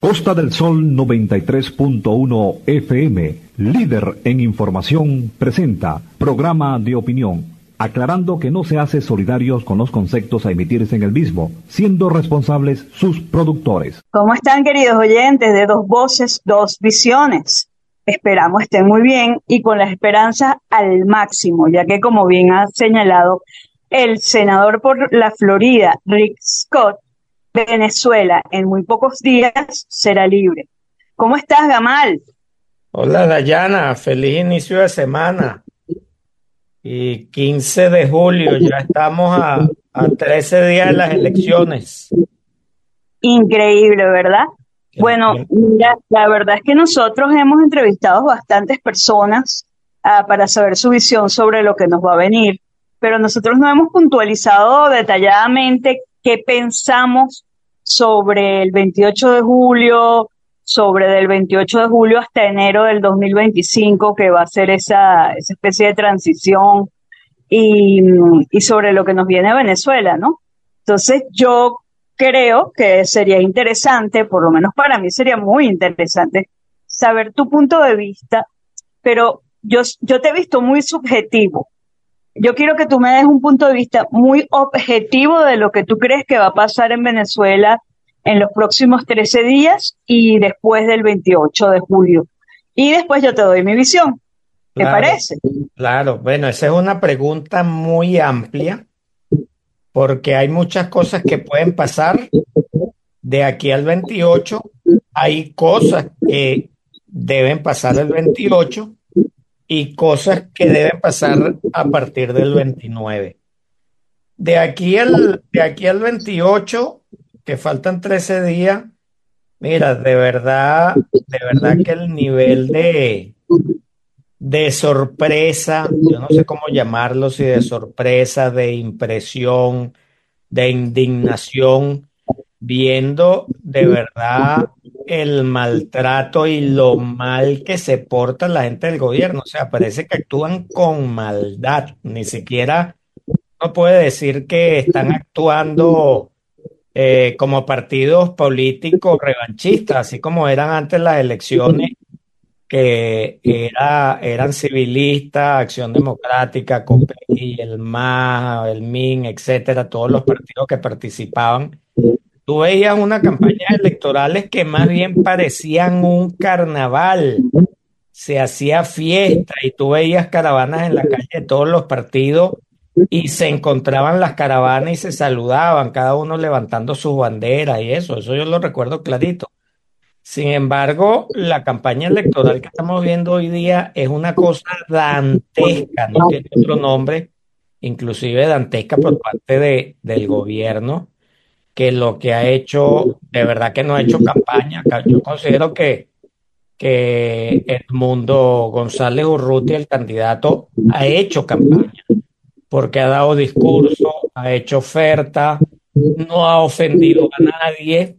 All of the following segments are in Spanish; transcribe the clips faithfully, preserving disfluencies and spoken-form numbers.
Costa del Sol noventa y tres punto uno F M, líder en información, presenta programa de opinión, aclarando que no se hace solidarios con los conceptos a emitirse en el mismo, siendo responsables sus productores. ¿Cómo están, queridos oyentes de Dos Voces, Dos Visiones? Esperamos estén muy bien y con la esperanza al máximo, ya que, como bien ha señalado el senador por la Florida, Rick Scott, Venezuela en muy pocos días será libre. ¿Cómo estás, Gamal? Hola Dayana, feliz inicio de semana. Y quince de julio, ya estamos a, a trece días de las elecciones. Increíble, ¿verdad? El Bueno, tiempo. mira, la verdad es que nosotros hemos entrevistado bastantes personas ah, para saber su visión sobre lo que nos va a venir, pero nosotros no hemos puntualizado detalladamente qué pensamos sobre el veintiocho de julio, sobre del veintiocho de julio hasta enero del dos mil veinticinco, que va a ser esa, esa especie de transición, y, y sobre lo que nos viene a Venezuela, ¿no? Entonces yo creo que sería interesante, por lo menos para mí sería muy interesante, saber tu punto de vista, pero yo, yo te he visto muy subjetivo. Yo quiero que tú me des un punto de vista muy objetivo de lo que tú crees que va a pasar en Venezuela en los próximos trece días y después del veintiocho de julio. Y después yo te doy mi visión. ¿Te Claro, parece? claro. Bueno, esa es una pregunta muy amplia porque hay muchas cosas que pueden pasar de aquí al veintiocho. Hay cosas que deben pasar el veintiocho y cosas que deben pasar a partir del veintinueve. De aquí al, de aquí al veintiocho, que faltan trece días, mira, de verdad, de verdad que el nivel de, de sorpresa, yo no sé cómo llamarlo, si de sorpresa, de impresión, de indignación, viendo de verdad el maltrato y lo mal que se porta la gente del gobierno. O sea, parece que actúan con maldad, ni siquiera uno puede decir que están actuando eh, como partidos políticos revanchistas, así como eran antes las elecciones, que era, eran civilistas, Acción Democrática, COPEI, el M A, el M I N, etcétera, todos los partidos que participaban. Tú veías unas campañas electorales que más bien parecían un carnaval, se hacía fiesta y tú veías caravanas en la calle de todos los partidos y se encontraban las caravanas y se saludaban, cada uno levantando sus banderas y eso, eso yo lo recuerdo clarito. Sin embargo, la campaña electoral que estamos viendo hoy día es una cosa dantesca, no tiene otro nombre, inclusive dantesca por parte de, del gobierno, que lo que ha hecho, de verdad que no ha hecho campaña. Ca- Yo considero que, que Edmundo González Urrutia, el candidato, ha hecho campaña porque ha dado discurso, ha hecho oferta, no ha ofendido a nadie.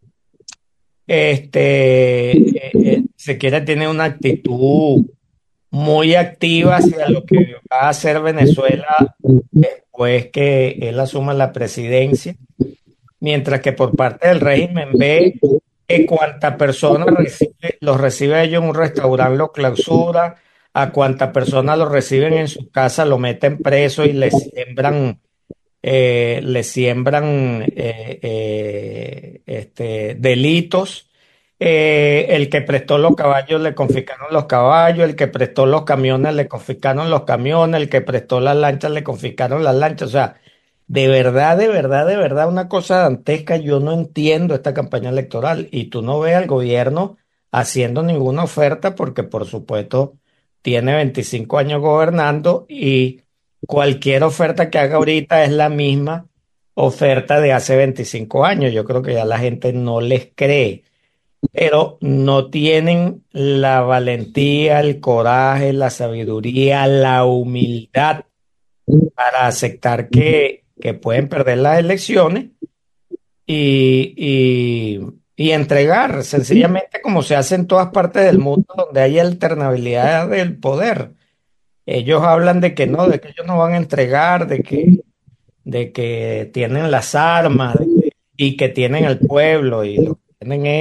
Este, eh, eh, se quiere tener una actitud muy activa hacia lo que va a hacer Venezuela después que él asuma la presidencia, mientras que por parte del régimen ve que cuanta persona recibe, los recibe a ellos en un restaurante lo clausura, a cuanta persona lo reciben en su casa lo meten preso y le siembran, eh, le siembran eh, eh, este, delitos. Eh, el que prestó los caballos le confiscaron los caballos, el que prestó los camiones le confiscaron los camiones, el que prestó las lanchas le confiscaron las lanchas. O sea, de verdad, de verdad, de verdad, una cosa dantesca. Yo no entiendo esta campaña electoral y tú no ves al gobierno haciendo ninguna oferta porque, por supuesto, tiene veinticinco años gobernando y cualquier oferta que haga ahorita es la misma oferta de hace veinticinco años. Yo creo que ya la gente no les cree, pero no tienen la valentía, el coraje, la sabiduría, la humildad para aceptar que, que pueden perder las elecciones y, y, y entregar, sencillamente como se hace en todas partes del mundo donde hay alternabilidad del poder. Ellos hablan de que no, de que ellos no van a entregar, de que, de que tienen las armas de que- y que tienen el pueblo y lo que tienen es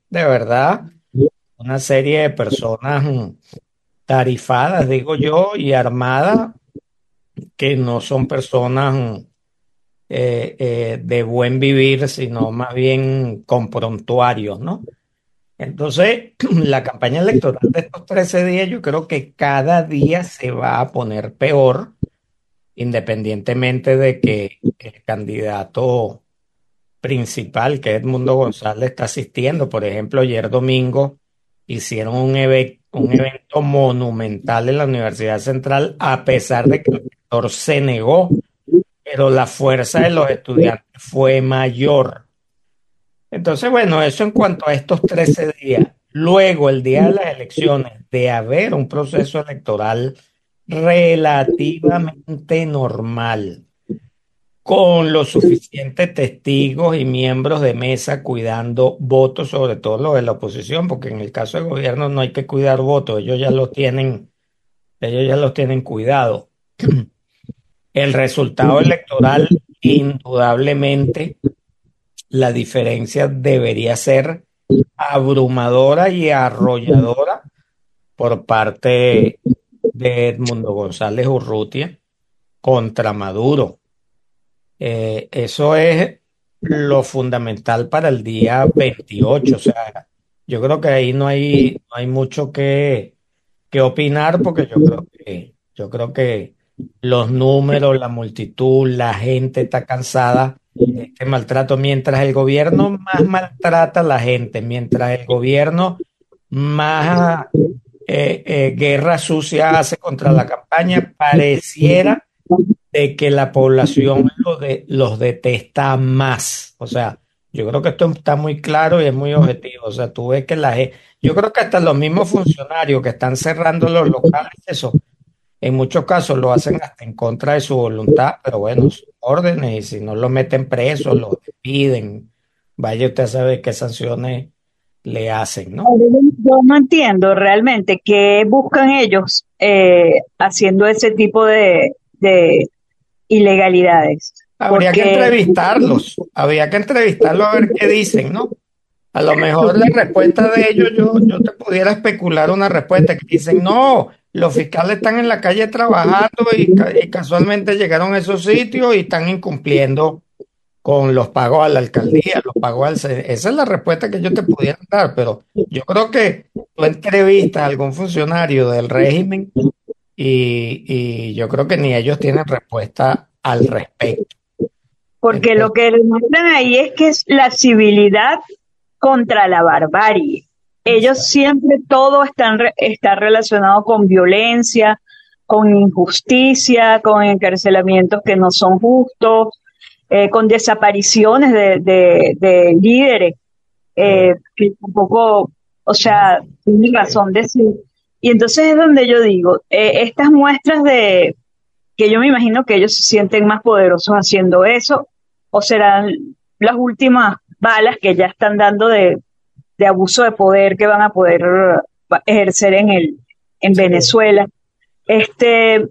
de verdad una serie de personas mm, tarifadas, digo yo, y armadas, que no son personas mm, eh, eh, de buen vivir, sino más bien con prontuarios, ¿no? Entonces, la campaña electoral de estos trece días, yo creo que cada día se va a poner peor, independientemente de que el candidato principal, que es Edmundo González, está asistiendo. Por ejemplo, ayer domingo hicieron un, eve- un evento monumental en la Universidad Central, a pesar de que el rector se negó, pero la fuerza de los estudiantes fue mayor. Entonces, bueno, eso en cuanto a estos trece días. Luego, el día de las elecciones, de haber un proceso electoral relativamente normal, con los suficientes testigos y miembros de mesa cuidando votos, sobre todo los de la oposición, porque en el caso del gobierno no hay que cuidar votos, ellos ya los tienen, ellos ya los tienen cuidados. El resultado electoral, indudablemente, la diferencia debería ser abrumadora y arrolladora por parte de Edmundo González Urrutia contra Maduro. Eh, eso es lo fundamental para el día veintiocho. O sea, yo creo que ahí no hay, no hay mucho que, que opinar, porque yo creo que, yo creo que los números, la multitud, la gente está cansada de este maltrato. Mientras el gobierno más maltrata a la gente, mientras el gobierno más eh, eh, guerra sucia hace contra la campaña, pareciera de que la población lo de- los detesta más. O sea, yo creo que esto está muy claro y es muy objetivo. O sea, tú ves que la gente, yo creo que hasta los mismos funcionarios que están cerrando los locales, eso, en muchos casos lo hacen hasta en contra de su voluntad, pero bueno, son órdenes, y si no lo meten preso, lo despiden. Vaya usted a saber qué sanciones le hacen, ¿no? Yo no entiendo realmente qué buscan ellos eh, haciendo ese tipo de, de ilegalidades, Habría que porque entrevistarlos, habría que entrevistarlos a ver qué dicen, ¿no? A lo mejor la respuesta de ellos, yo, yo te pudiera especular una respuesta que dicen, no, los fiscales están en la calle trabajando y, ca- y casualmente llegaron a esos sitios y están incumpliendo con los pagos a la alcaldía, los pagos al... ce- Esa es la respuesta que yo te pudiera dar, pero yo creo que tú entrevistas a algún funcionario del régimen y, y yo creo que ni ellos tienen respuesta al respecto. porque lo Entonces, que demuestran ahí es que es la civilidad contra la barbarie. Ellos siempre todo están re- está relacionado con violencia, con injusticia, con encarcelamientos que no son justos, eh, con desapariciones de, de- de líderes eh, eh, que tampoco, o sea, tienen razón de decir. Y entonces es donde yo digo, eh, estas muestras de que yo me imagino que ellos se sienten más poderosos haciendo eso, o serán las últimas balas que ya están dando de, de abuso de poder que van a poder uh, ejercer en el en sí. Venezuela. Este,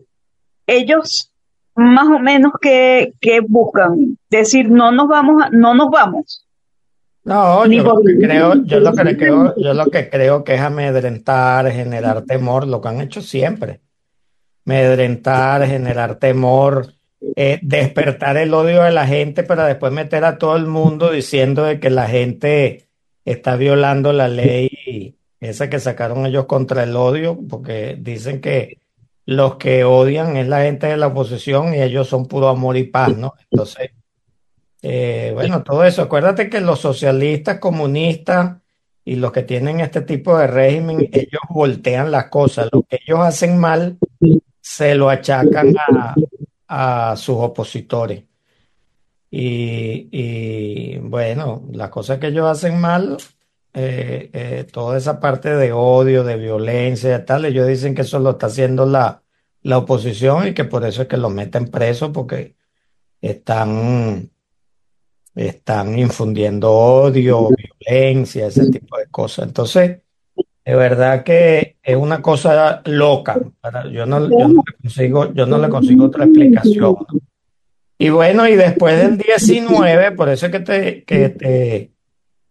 ellos más o menos que, que buscan decir no nos vamos a- no nos vamos No, ni yo por lo que creo, yo lo que creo, yo lo que creo que es amedrentar, generar temor, lo que han hecho siempre. Amedrentar, generar temor, eh, despertar el odio de la gente para después meter a todo el mundo diciendo de que la gente está violando la ley esa que sacaron ellos contra el odio, porque dicen que los que odian es la gente de la oposición y ellos son puro amor y paz, ¿no? Entonces, eh, bueno, todo eso. Acuérdate que los socialistas, comunistas y los que tienen este tipo de régimen, ellos voltean las cosas. Lo que ellos hacen mal se lo achacan a, a sus opositores. Y, y, bueno, las cosas que ellos hacen mal, eh, eh, toda esa parte de odio, de violencia y tal, ellos dicen que eso lo está haciendo la, la oposición y que por eso es que los meten presos porque están están infundiendo odio, violencia, ese tipo de cosas. Entonces, de verdad que es una cosa loca. Para- yo no, yo no le consigo, yo no le consigo otra explicación, ¿no? Y bueno, y después del diecinueve, por eso es que te, que te,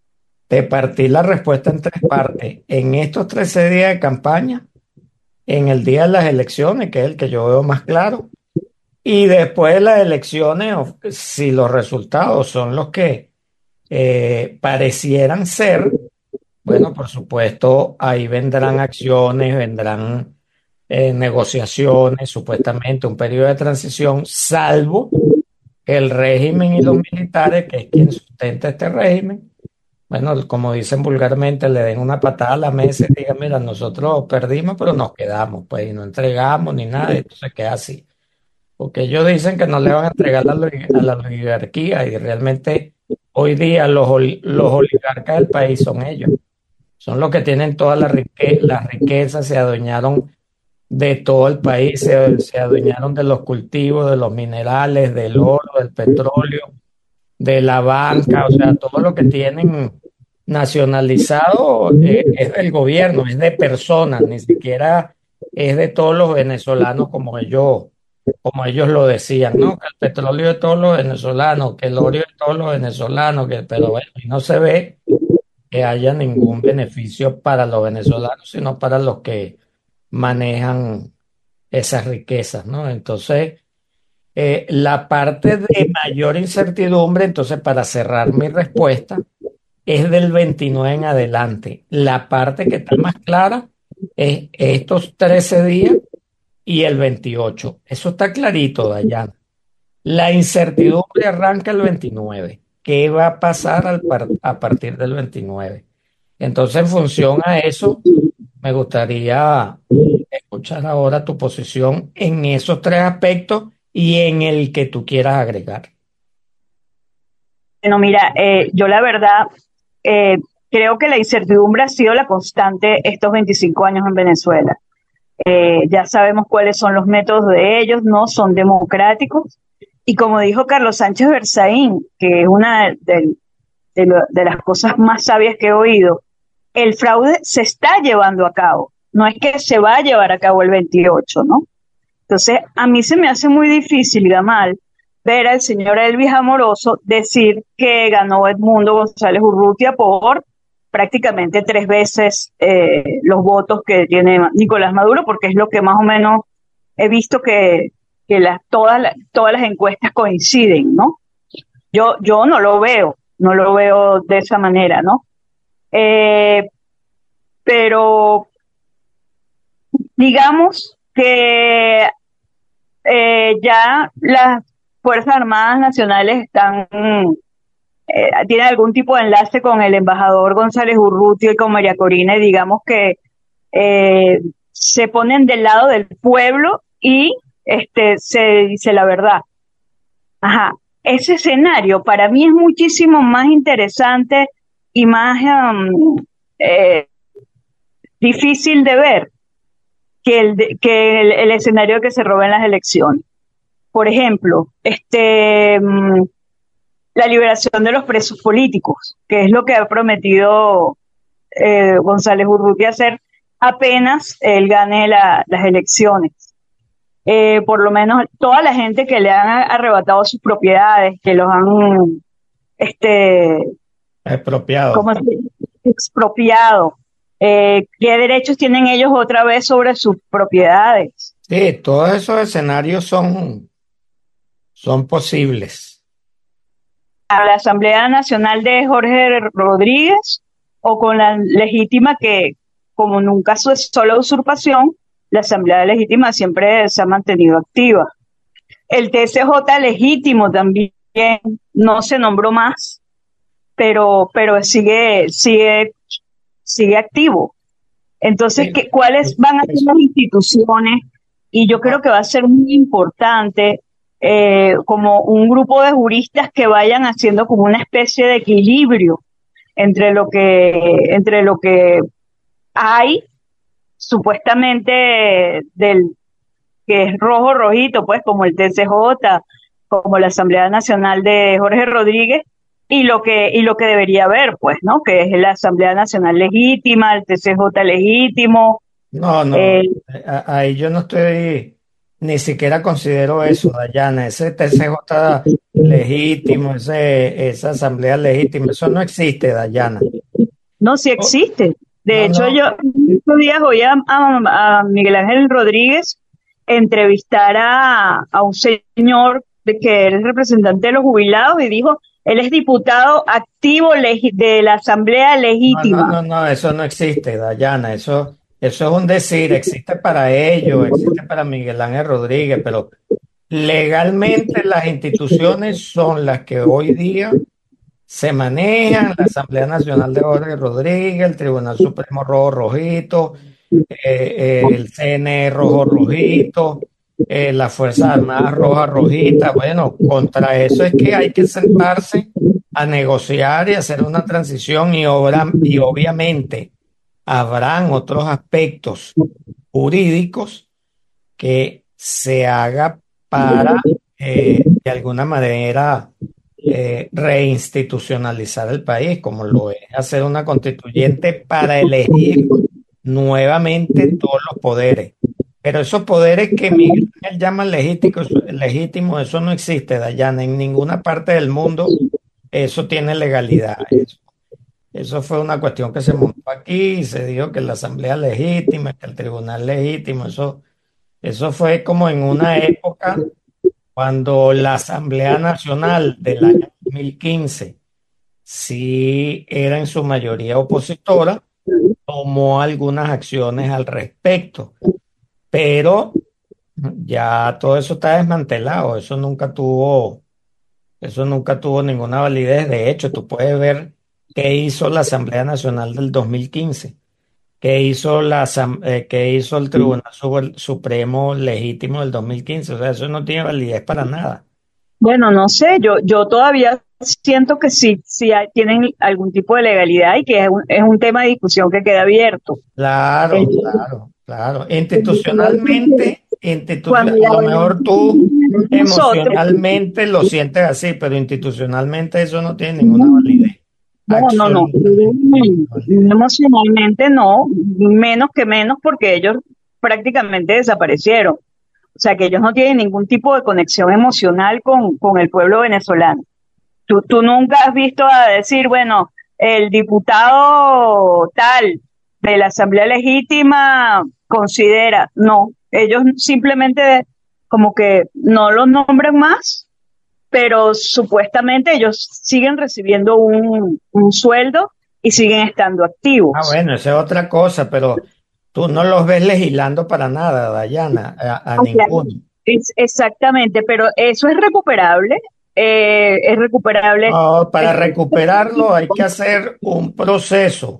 te partí la respuesta en tres partes. En estos trece días de campaña, en el día de las elecciones, que es el que yo veo más claro, y después de las elecciones, o- si los resultados son los que eh, parecieran ser, bueno, por supuesto, ahí vendrán acciones, vendrán eh, negociaciones, supuestamente un periodo de transición, salvo que el régimen y los militares, que es quien sustenta este régimen, bueno, como dicen vulgarmente, le den una patada a la mesa y digan, mira, nosotros perdimos, pero nos quedamos, pues, y no entregamos ni nada, y entonces queda así. Porque ellos dicen que no le van a entregar a la, oli- a la oligarquía y realmente hoy día los, ol- los oligarcas del país son ellos. Son los que tienen todas las rique- las riquezas, se adueñaron de todo el país, se, se adueñaron de los cultivos, de los minerales, del oro, del petróleo, de la banca, o sea, todo lo que tienen nacionalizado eh, es del gobierno, es de personas, ni siquiera es de todos los venezolanos como ellos, como ellos lo decían, ¿no? Que el petróleo de todos los venezolanos, que el oro de todos los venezolanos, que, pero bueno, y no se ve que haya ningún beneficio para los venezolanos, sino para los que manejan esas riquezas, ¿no? Entonces, eh, la parte de mayor incertidumbre, entonces, para cerrar mi respuesta, es del veintinueve en adelante. La parte que está más clara es estos trece días y el veintiocho. Eso está clarito, Dayana. La incertidumbre arranca el veintinueve. ¿Qué va a pasar al par- a partir del veintinueve? Entonces, en función a eso, me gustaría escuchar ahora tu posición en esos tres aspectos y en el que tú quieras agregar. Bueno, mira, eh, yo la verdad eh, creo que la incertidumbre ha sido la constante estos veinticinco años en Venezuela. Eh, ya sabemos cuáles son los métodos de ellos, no son democráticos. Y como dijo Carlos Sánchez Berzaín, que es una de, de, lo- de las cosas más sabias que he oído, el fraude se está llevando a cabo, no es que se va a llevar a cabo el veintiocho, ¿no? Entonces, a mí se me hace muy difícil, Gamal, ver al señor Elvis Amoroso decir que ganó Edmundo González Urrutia por prácticamente tres veces eh, los votos que tiene Nicolás Maduro, porque es lo que más o menos he visto que, que las, todas, las, todas las encuestas coinciden, ¿no? Yo, yo no lo veo, no lo veo de esa manera, ¿no? Eh, pero digamos que eh, ya las Fuerzas Armadas Nacionales están, eh, tienen algún tipo de enlace con el embajador González Urrutia y con María Corina, y digamos que eh, se ponen del lado del pueblo y este se dice la verdad. Ajá. Ese escenario para mí es muchísimo más interesante y más um, eh, difícil de ver que el, de, que el, el escenario que se roba en las elecciones. Por ejemplo, este, mmm, la liberación de los presos políticos, que es lo que ha prometido eh, González Urrutia hacer apenas él gane la, las elecciones. Eh, por lo menos toda la gente que le han arrebatado sus propiedades, que los han este, Expropiado. ¿cómo se dice? Expropiado. Eh, ¿Qué derechos tienen ellos otra vez sobre sus propiedades? Sí, todos esos escenarios son, son posibles. ¿A la Asamblea Nacional de Jorge Rodríguez o con la legítima que, como nunca es solo usurpación, la Asamblea Legítima siempre se ha mantenido activa? El T C J legítimo también no se nombró más, pero, pero sigue, sigue, sigue activo. Entonces, Sí, ¿qué, ¿cuáles van a ser eso. las instituciones? Y yo creo que va a ser muy importante eh, como un grupo de juristas que vayan haciendo como una especie de equilibrio entre lo que, entre lo que hay supuestamente del que es rojo rojito, pues como el T C J, como la Asamblea Nacional de Jorge Rodríguez, y lo que y lo que debería haber, pues, ¿no? Que es la Asamblea Nacional legítima, el T C J legítimo. No, eh, no, a- ahí yo no estoy, ni siquiera considero eso, Dayana, ese T C J legítimo, ese, esa asamblea legítima, eso no existe, Dayana. No, sí Oh, existe. De no, hecho, no, yo estos días voy a, a- a Miguel Ángel Rodríguez entrevistar a, a un señor de que es representante de los jubilados y dijo, él es diputado activo legi- de la Asamblea no, no, Legítima. no, no, eso no existe, Dayana, eso, eso es un decir, existe para ellos, existe para Miguel Ángel Rodríguez, pero legalmente las instituciones son las que hoy día se manejan: la Asamblea Nacional de Jorge Rodríguez, el Tribunal Supremo Rojo Rojito, eh, eh, el C N E Rojo Rojito, eh, las Fuerzas Armadas Rojas Rojitas. Bueno, contra eso es que hay que sentarse a negociar y hacer una transición y, obra- y obviamente habrán otros aspectos jurídicos que se haga para, eh, de alguna manera, eh, reinstitucionalizar el país, como lo es hacer una constituyente para elegir nuevamente todos los poderes. Pero esos poderes que Miguel Ángel llama legítimos, legítimos, eso no existe, Dayana, en ninguna parte del mundo eso tiene legalidad. Eso, eso fue una cuestión que se montó aquí y se dijo que la asamblea es legítima, que el tribunal es legítimo. Eso, eso fue como en una época cuando la Asamblea Nacional del año dos mil quince sí era en su mayoría opositora, tomó algunas acciones al respecto, pero ya todo eso está desmantelado, eso nunca tuvo, eso nunca tuvo ninguna validez. De hecho, tú puedes ver qué hizo la Asamblea Nacional del dos mil quince, qué hizo la, asam- eh, qué hizo el Tribunal Su- Supremo Legítimo del dos mil quince. O sea, eso no tiene validez para nada. Bueno, no sé, yo, yo todavía siento que sí, sí hay- tienen algún tipo de legalidad y que es un, es un tema de discusión que queda abierto. Claro, El- claro, claro. Institucionalmente, institucio- Cuando a la lo mejor tú nosotros, emocionalmente lo sientes así, pero institucionalmente eso no tiene ninguna no, validez. no, no, Absolutamente ninguna validez. emocionalmente no, menos que menos porque ellos prácticamente desaparecieron. O sea que ellos no tienen ningún tipo de conexión emocional con, con el pueblo venezolano. Tú, tú nunca has visto a decir, bueno, el diputado tal de la Asamblea Legítima considera, no, ellos simplemente como que no los nombran más, pero supuestamente ellos siguen recibiendo un, un sueldo y siguen estando Ah, activos. bueno, esa es otra cosa, pero tú no los ves legislando para nada, Dayana, a, a O sea, ninguno. es exactamente, pero eso es recuperable, eh, es recuperable. No, para recuperarlo hay que hacer un proceso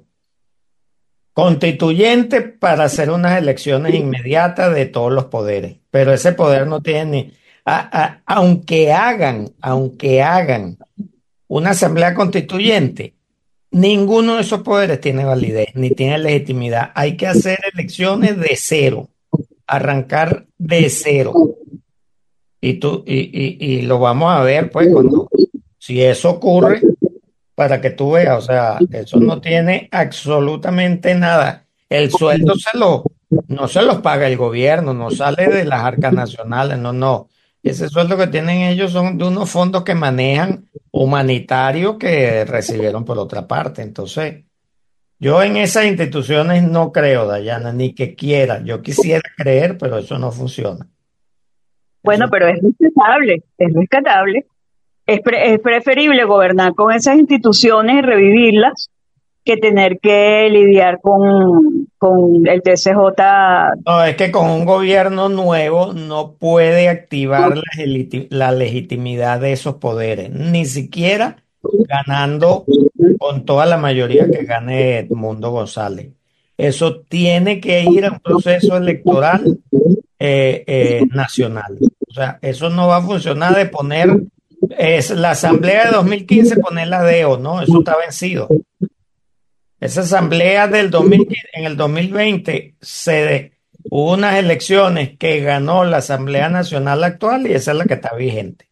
constituyente para hacer unas elecciones inmediatas de todos los poderes, pero ese poder no tiene ni, a- a- aunque hagan, aunque hagan una asamblea constituyente, ninguno de esos poderes tiene validez ni tiene legitimidad. Hay que hacer elecciones de cero, arrancar de cero. Y tú, y, y, y lo vamos a ver, pues, cuando, si eso ocurre, para que tú veas, o sea, eso no tiene absolutamente nada. El sueldo se lo, no se los paga el gobierno, no sale de las arcas nacionales, no, no. Ese sueldo que tienen ellos son de unos fondos que manejan humanitarios que recibieron por otra parte. Entonces, yo en esas instituciones no creo, Dayana, ni que quiera. Yo quisiera creer, pero eso no funciona. Bueno, Eso, pero es rescatable, es rescatable. Es, pre- es preferible gobernar con esas instituciones y revivirlas que tener que lidiar con, con el T C J. no, es que con un gobierno nuevo no puede activar la, geliti- la legitimidad de esos poderes, ni siquiera ganando con toda la mayoría que gane Edmundo González. Eso tiene que ir a un proceso electoral eh, eh, nacional. O sea, eso no va a funcionar de poner, es la asamblea de dos mil quince, poner la D E O, no, eso está vencido. Esa asamblea del dos mil quince, en el dos mil veinte se de- hubo unas elecciones que ganó la Asamblea Nacional actual y esa es la que está vigente.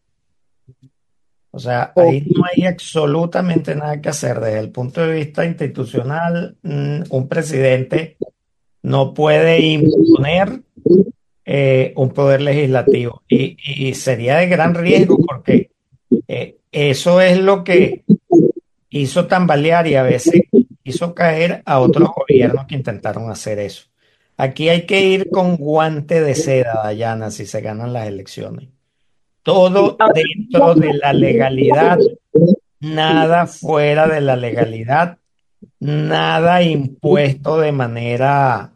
O sea, O, ahí no hay absolutamente nada que hacer desde el punto de vista institucional. mm, Un presidente no puede imponer eh, un poder legislativo y, y sería de gran riesgo porque eh, eso es lo que hizo tambalear y a veces hizo caer a otros gobiernos que intentaron hacer eso. Aquí hay que ir con guante de seda, Dayana, si se ganan las elecciones. Todo dentro de la legalidad, nada fuera de la legalidad, nada impuesto de manera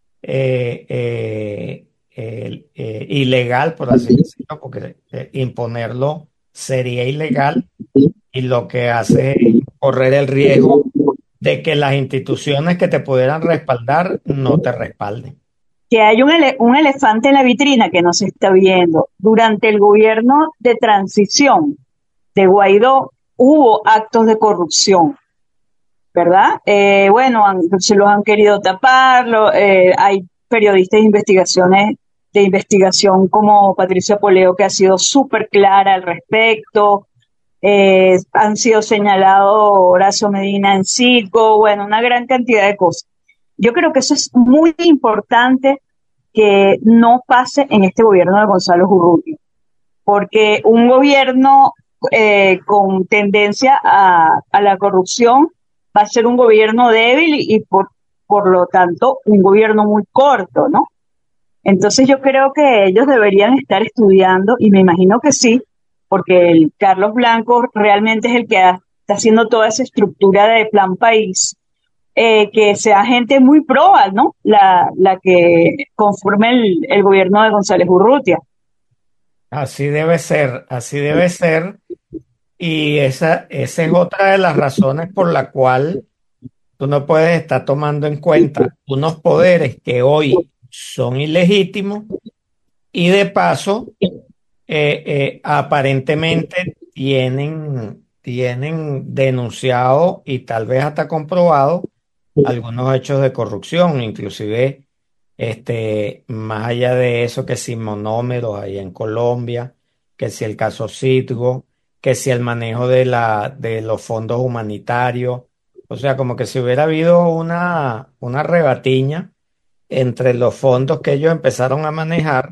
eh, eh, eh, eh, ilegal, por así decirlo, porque eh, imponerlo sería ilegal y lo que hace es correr el riesgo de que las instituciones que te pudieran respaldar no te respalden. Que hay un, ele un elefante en la vitrina que no se está viendo. Durante el gobierno de transición de Guaidó hubo actos de corrupción, ¿verdad? Eh, bueno, han, se los han querido taparlo, eh, hay periodistas de investigaciones de investigación como Patricia Poleo que ha sido súper clara al respecto, eh, han sido señalados Horacio Medina en Citgo, bueno, una gran cantidad de cosas. Yo creo que eso es muy importante que no pase en este gobierno de Gonzalo Urrutia, porque un gobierno eh, con tendencia a, a la corrupción va a ser un gobierno débil y, y por, por lo tanto un gobierno muy corto, ¿no? Entonces yo creo que ellos deberían estar estudiando, y me imagino que sí, porque el Carlos Blanco realmente es el que ha, está haciendo toda esa estructura de plan país, eh, que sea gente muy proba, ¿no? La, la que conforme el, el gobierno de González Urrutia. Así debe ser, así debe ser. Y esa, esa es otra de las razones por la cual tú no puedes estar tomando en cuenta unos poderes que hoy son ilegítimos y de paso eh, eh, aparentemente tienen, tienen denunciado y tal vez hasta comprobado algunos hechos de corrupción, inclusive este, más allá de eso, que si monómeros ahí en Colombia, que si el caso Citgo, que si el manejo de la, de los fondos humanitarios, o sea, como que si hubiera habido una, una rebatiña entre los fondos que ellos empezaron a manejar,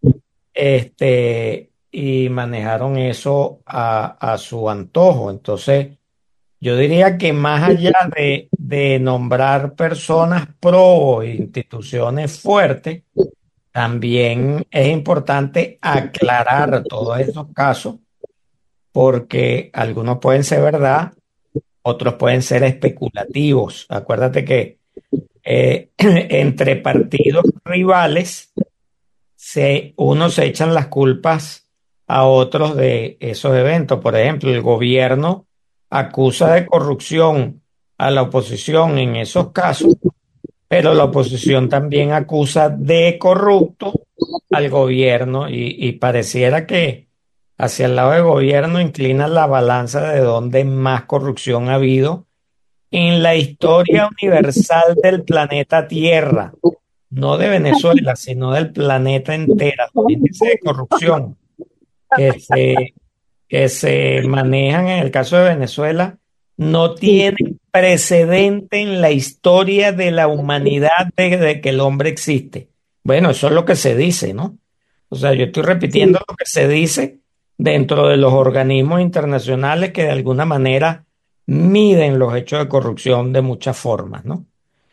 este, y manejaron eso a, a su antojo. Entonces, yo diría que más allá de, de nombrar personas pro e instituciones fuertes, también es importante aclarar todos esos casos porque algunos pueden ser verdad, otros pueden ser especulativos. Acuérdate que eh, entre partidos rivales, se, unos se echan las culpas a otros de esos eventos. Por ejemplo, el gobierno acusa de corrupción a la oposición en esos casos, pero la oposición también acusa de corrupto al gobierno y, y pareciera que hacia el lado del gobierno inclina la balanza de dónde más corrupción ha habido en la historia universal del planeta Tierra, no de Venezuela, sino del planeta entero. Los índices de corrupción que se, que se manejan en el caso de Venezuela no tienen precedente en la historia de la humanidad desde que el hombre existe. Bueno, eso es lo que se dice, ¿no? O sea, yo estoy repitiendo lo que se dice dentro de los organismos internacionales que de alguna manera miden los hechos de corrupción de muchas formas, ¿no?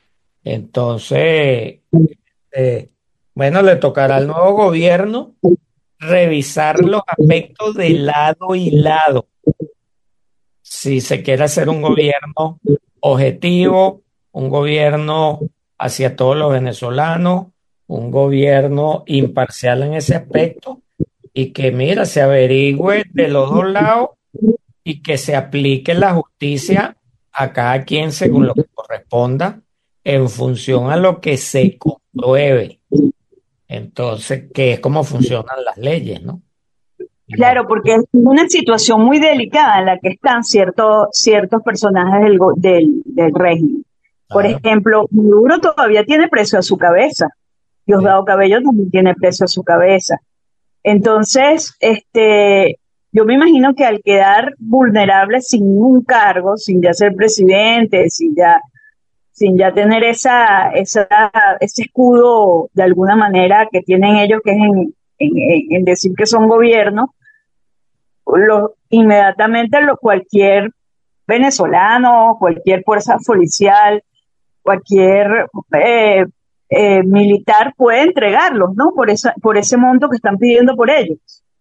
Entonces, eh, bueno, le tocará al nuevo gobierno revisar los aspectos de lado y lado. Si se quiere hacer un gobierno objetivo, un gobierno hacia todos los venezolanos, un gobierno imparcial en ese aspecto y que, mira, se averigüe de los dos lados y que se aplique la justicia a cada quien según lo que corresponda en función a lo que se compruebe. Entonces, que es como funcionan las leyes, ¿no? Claro, porque es una situación muy delicada en la que están ciertos ciertos personajes del, del, del régimen. Por Claro, ejemplo, Maduro todavía tiene precio a su cabeza. sí. Diosdado Cabello también tiene precio a su cabeza. Entonces, este, yo me imagino que al quedar vulnerable sin ningún cargo, sin ya ser presidente, sin ya, sin ya tener esa, esa, ese escudo de alguna manera que tienen ellos, que es en, en, en decir que son gobierno, lo, inmediatamente lo, cualquier venezolano, cualquier fuerza policial, cualquier eh, eh, militar puede entregarlos, ¿no? Por esa, por ese monto que están pidiendo por ellos.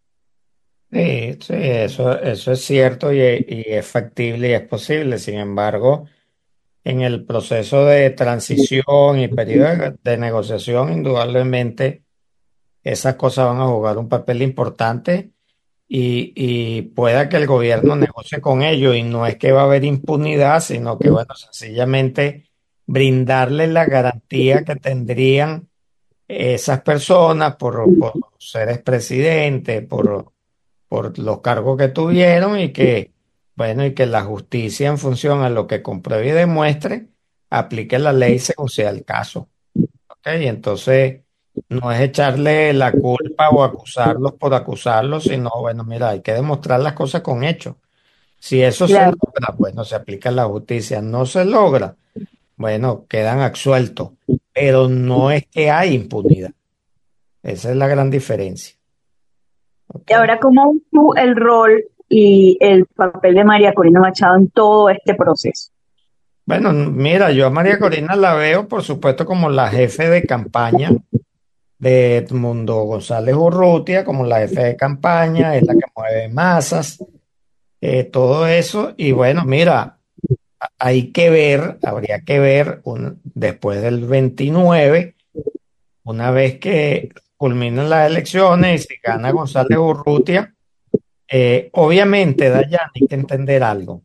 Sí, sí, eso, eso es cierto y, y es factible y es posible. Sin embargo, en el proceso de transición y periodo de, de negociación, indudablemente esas cosas van a jugar un papel importante y, y pueda que el gobierno negocie con ellos y no es que va a haber impunidad, sino que, bueno, sencillamente brindarles la garantía que tendrían esas personas por, por ser expresidente, por, por los cargos que tuvieron y que, bueno, y que la justicia en función a lo que compruebe y demuestre, aplique la ley según sea el caso. ¿Ok? Entonces, no es echarle la culpa o acusarlos por acusarlos, sino, bueno, mira, hay que demostrar las cosas con hechos. Si eso se Claro. logra, bueno, se aplica la justicia. No se logra, bueno, quedan absueltos. Pero no es que hay impunidad. Esa es la gran diferencia. ¿Ok? Y ahora, ¿cómo ves tú el rol y el papel de María Corina Machado en todo este proceso? Bueno, mira, yo a María Corina la veo, por supuesto, como la jefe de campaña de Edmundo González Urrutia, como la jefe de campaña, es la que mueve masas, eh, todo eso. Y bueno, mira, a- hay que ver, habría que ver un- después del veintinueve, una vez que culminan las elecciones y se gana González Urrutia, eh, obviamente, Dayan, hay que entender algo.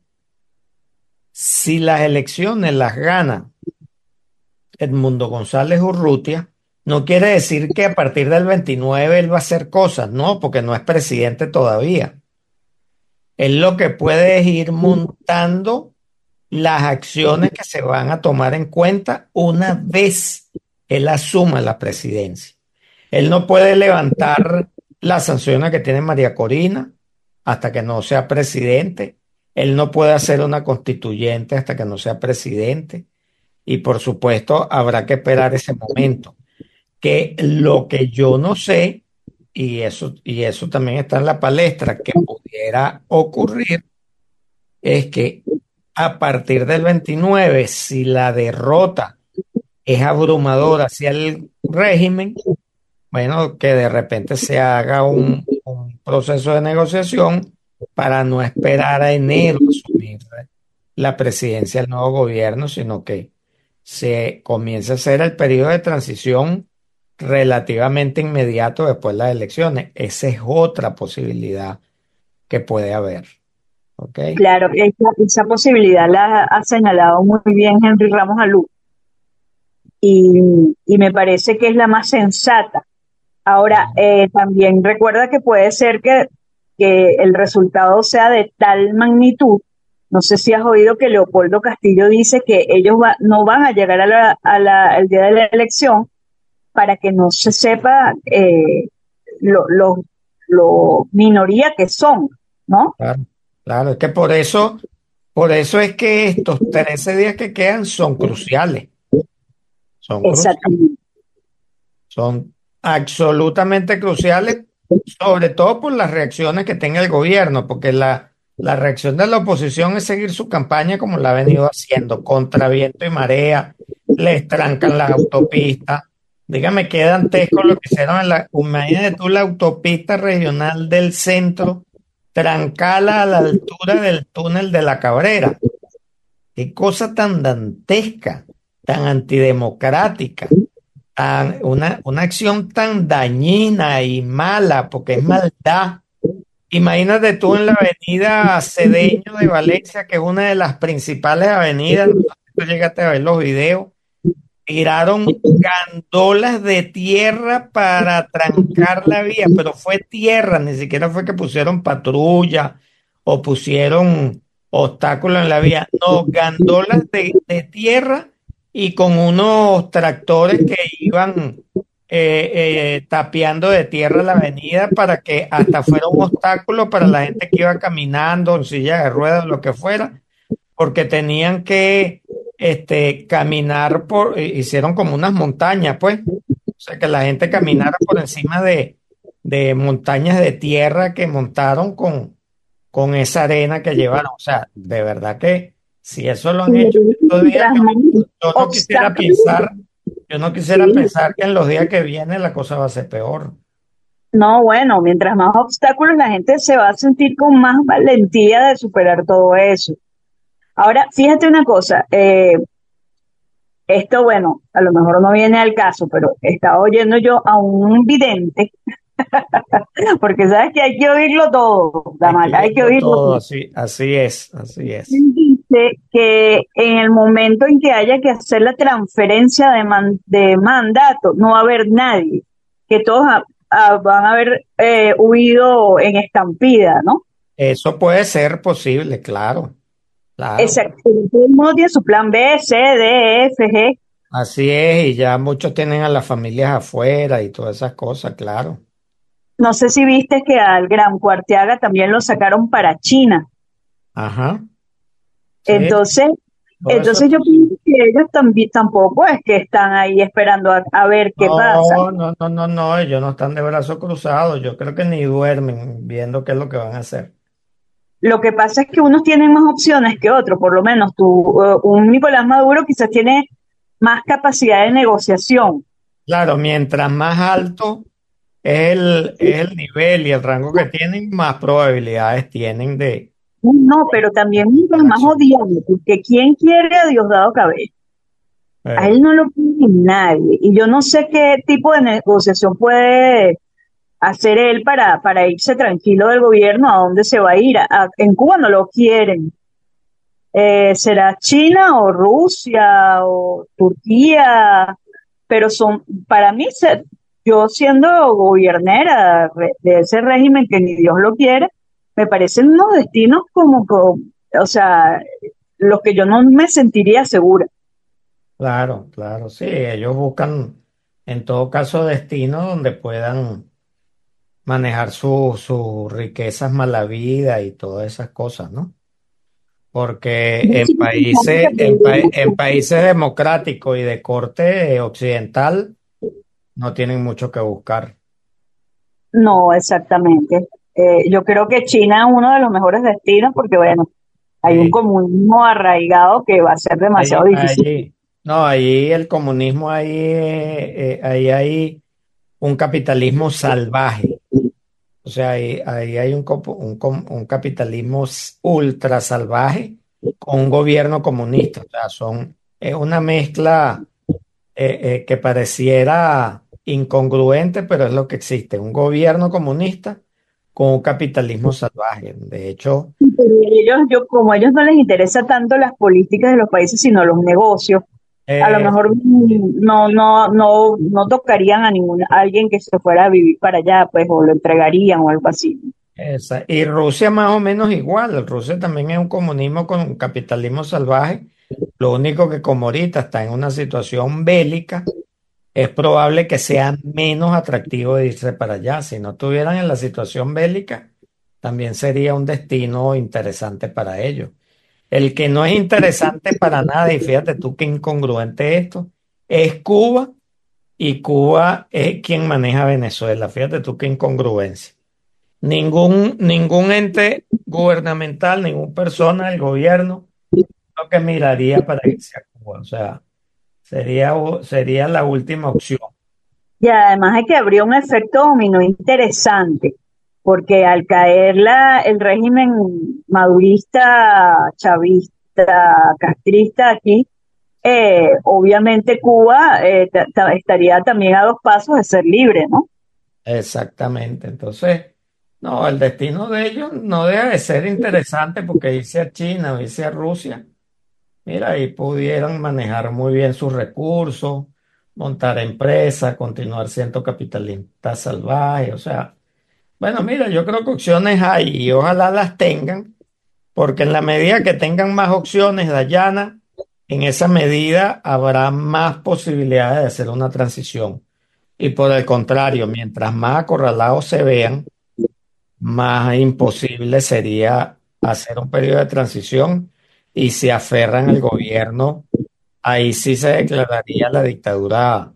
Si las elecciones las gana Edmundo González Urrutia, no quiere decir que a partir del veintinueve él va a hacer cosas, no, porque no es presidente todavía. Él lo que puede es ir montando las acciones que se van a tomar en cuenta una vez él asuma la presidencia. Él no puede levantar las sanciones que tiene María Corina hasta que no sea presidente. Él no puede hacer una constituyente hasta que no sea presidente. Y por supuesto, habrá que esperar ese momento. Que lo que yo no sé, y eso, y eso también está en la palestra, que pudiera ocurrir, es que a partir del veintinueve, si la derrota es abrumadora hacia el régimen, bueno, que de repente se haga un, un proceso de negociación para no esperar a enero a asumir la presidencia del nuevo gobierno, sino que se comience a hacer el periodo de transición relativamente inmediato después de las elecciones. Esa es otra posibilidad que puede haber. ¿Ok? Claro, esa, esa posibilidad la ha señalado muy bien Henry Ramos Alú y, y me parece que es la más sensata. Ahora, eh, también recuerda que puede ser que, que el resultado sea de tal magnitud. No sé si has oído que Leopoldo Castillo dice que ellos va- no van a llegar a la, a la- al día de la elección para que no se sepa eh, lo, lo, lo minoría que son, ¿no? Claro, claro, es que por eso, por eso es que estos trece días que quedan son cruciales, son cruciales, Exactamente. son absolutamente cruciales, sobre todo por las reacciones que tenga el gobierno, porque la, la reacción de la oposición es seguir su campaña como la ha venido haciendo, contra viento y marea, les trancan las autopistas. Dígame qué dantesco lo que hicieron en la, imagínate tú la autopista regional del centro, trancala a la altura del túnel de la Cabrera. Qué cosa tan dantesca, tan antidemocrática, tan, una, una acción tan dañina y mala, porque es maldad. Imagínate tú en la avenida Cedeño de Valencia, que es una de las principales avenidas, no sé si tú llegaste a ver los videos, tiraron gandolas de tierra para trancar la vía, pero fue tierra, ni siquiera fue que pusieron patrulla o pusieron obstáculos en la vía, no, gandolas de, de tierra y con unos tractores que iban eh, eh, tapiando de tierra la avenida para que hasta fuera un obstáculo para la gente que iba caminando en silla de ruedas, lo que fuera porque tenían que este, caminar por, eh, hicieron como unas montañas, pues, o sea, que la gente caminara por encima de, de montañas de tierra que montaron con, con esa arena que llevaron. O sea, de verdad que si eso lo han Y hecho en estos días, mientras yo, más yo no quisiera obstáculos, pensar, yo no quisiera sí. pensar que en los días que vienen la cosa va a ser peor. No, bueno, mientras más obstáculos la gente se va a sentir con más valentía de superar todo eso. Ahora, fíjate una cosa, eh, esto, bueno, a lo mejor no viene al caso, pero estaba oyendo yo a un vidente, porque sabes que hay que oírlo todo, Hay que Damal, hay que oírlo oírlo todo, todo. así, así es, así es. Él dice que en el momento en que haya que hacer la transferencia de, man- de mandato, no va a haber nadie, que todos a- a- van a haber eh, huido en estampida, ¿no? Eso puede ser posible, claro, claro. Exacto. Todo el mundo tiene su plan B, C, D, E, F, G. Así es, y ya muchos tienen a las familias afuera y todas esas cosas, claro. No sé si viste que al Gran Cuarteaga también lo sacaron para China. Ajá, sí, Entonces, todo eso es entonces yo posible. pienso que ellos también tampoco es que están ahí esperando a, a ver qué pasa. No, no, no, no, no, ellos no están de brazos cruzados, yo creo que ni duermen viendo qué es lo que van a hacer. Lo que pasa es que unos tienen más opciones que otros, por lo menos tú, eh, un Nicolás Maduro quizás tiene más capacidad de negociación. Claro, mientras más alto es el, es el nivel y el rango que tienen, más probabilidades tienen de, No, pero también de mientras más acción. odiable, porque ¿quién quiere a Diosdado Cabello? A Eh, él no lo quiere nadie. Y yo no sé qué tipo de negociación puede hacer él para, para irse tranquilo del gobierno, a dónde se va a ir. A- a- en Cuba no lo quieren. Eh, ¿será China o Rusia o Turquía? Pero son, para mí, se- yo siendo gobernera re- de ese régimen que ni Dios lo quiere, me parecen unos destinos como, como, o sea, los que yo no me sentiría segura. claro, claro, sí, ellos buscan en todo caso destinos donde puedan manejar su- sus riquezas malavidas y todas esas cosas, ¿no? Porque Yo en sigo pensando que países, en, pa- podríamos. en países democráticos y de corte occidental no tienen mucho que buscar. No, exactamente. Eh, yo creo que China es uno de los mejores destinos porque, bueno, hay un Sí. comunismo arraigado que va a ser demasiado Ahí, difícil. allí, no, ahí el comunismo, ahí, eh, eh, ahí hay un capitalismo salvaje. O sea, ahí, ahí hay un, copo- un, com- un capitalismo s- ultra salvaje con un gobierno comunista. O sea, son, es una mezcla eh, eh, que pareciera incongruente, pero es lo que existe. Un gobierno comunista con un capitalismo salvaje. De hecho, Pero ellos, yo, como a ellos no les interesa tanto las políticas de los países, sino los negocios, a lo eh, mejor mm, no, no, no, no tocarían a ningún, a alguien que se fuera a vivir para allá, pues, o lo entregarían o algo así. esa- y Rusia más o menos igual. Rusia también es un comunismo con un capitalismo salvaje. Lo único que como ahorita está en una situación bélica, es probable que sea menos atractivo de irse para allá. Si no estuvieran en la situación bélica, también sería un destino interesante para ellos. El que no es interesante para nada, y fíjate tú qué incongruente esto, es Cuba, y Cuba es quien maneja Venezuela. Fíjate tú qué incongruencia. Ningún, ningún ente gubernamental, ninguna persona del gobierno lo que miraría para irse a Cuba. O sea, sería, sería la última opción. Y además es que habría un efecto dominó interesante, porque al caer la, el régimen madurista, chavista, castrista aquí, eh, obviamente Cuba eh, ta- ta- estaría también a dos pasos de ser libre, ¿no? Exactamente. Entonces, no, el destino de ellos no deja de ser interesante porque irse a China o irse a Rusia, mira, ahí pudieran manejar muy bien sus recursos, montar empresas, continuar siendo capitalistas salvajes. O sea, bueno, mira, yo creo que opciones hay y ojalá las tengan, porque en la medida que tengan más opciones, Dayana, en esa medida habrá más posibilidades de hacer una transición. Y por el contrario, mientras más acorralados se vean, más imposible sería hacer un periodo de transición y si aferran al gobierno, ahí sí se declararía la dictadura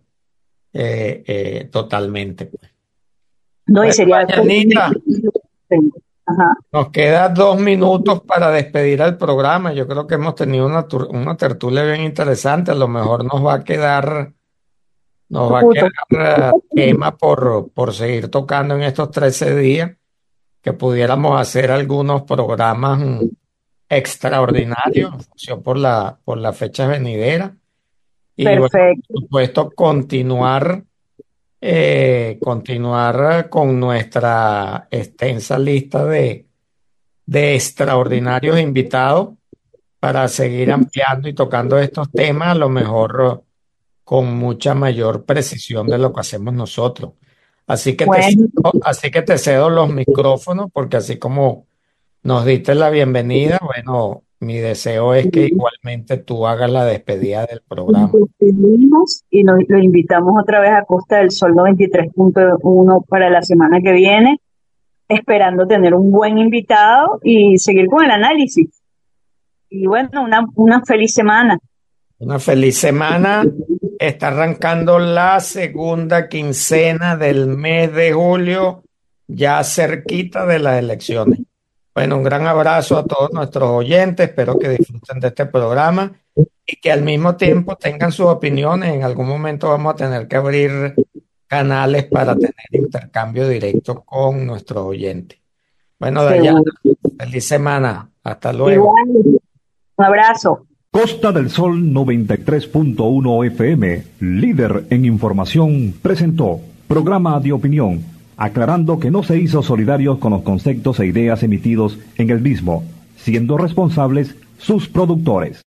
eh, eh, totalmente. No, y Bueno, sería Yanita, Ajá. Nos quedan dos minutos para despedir al programa. Yo creo que hemos tenido una, tur- una tertulia bien interesante. A lo mejor nos va a quedar, nos va a Puto. quedar eh, tema por, por seguir tocando en estos trece días, que pudiéramos hacer algunos programas mm, extraordinarios, en función por la, por las fechas venideras. Y bueno, Perfecto. por supuesto, continuar, eh, continuar con nuestra extensa lista de de extraordinarios invitados para seguir ampliando y tocando estos temas, a lo mejor eh, con mucha mayor precisión de lo que hacemos nosotros. Así que te, Bueno, cedo- así que te cedo los micrófonos, porque así como nos diste la bienvenida, bueno, mi deseo es que igualmente tú hagas la despedida del nos programa. despedimos y nos, lo invitamos otra vez a Costa del Sol noventa y tres punto uno para la semana que viene, esperando tener un buen invitado y seguir con el análisis. Y bueno, una, una feliz semana. Una feliz semana. Está arrancando la segunda quincena del mes de julio, ya cerquita de las elecciones. Bueno, un gran abrazo a todos nuestros oyentes. Espero que disfruten de este programa y que al mismo tiempo tengan sus opiniones. En algún momento vamos a tener que abrir canales para tener intercambio directo con nuestros oyentes. Bueno, Dayana, Seguro. feliz semana. Hasta luego. Igual, un abrazo. Costa del Sol noventa y tres punto uno F M, líder en información, presentó programa de opinión, aclarando que no se hizo solidarios con los conceptos e ideas emitidos en el mismo, siendo responsables sus productores.